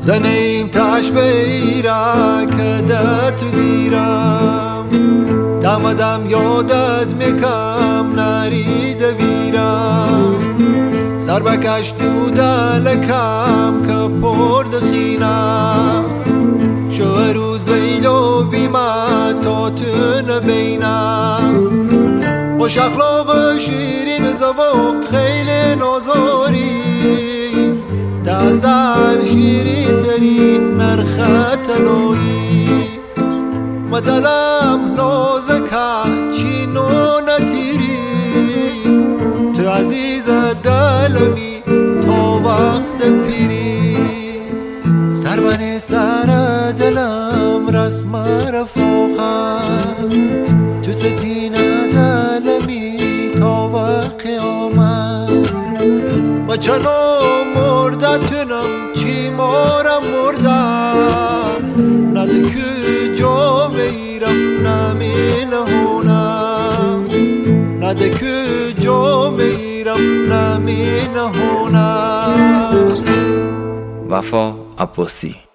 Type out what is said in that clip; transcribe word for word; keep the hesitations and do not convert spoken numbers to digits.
زنیم تاش بیرا کده تو دیرم دم دم یادت میکم نری دویرم سر بکش دوده لکم که پرد خینم شو روز ویلو بیمه تا تو نبینم خوش اخلاق شیرین زبان خیلی نازاری تازال شیرین ترین نرخت نوی مدلم نازکه چینو نتیری تو عزیز دلمی تا وقت پیری سربنی سر دلم رسم رفاقم تو ستین دلمی تا وقت قیامت و چنو مردتونم چی مارم مردم نده که جا میرم نمی نهونم نده که جا میرم نمی نهونم. وفا عباسی.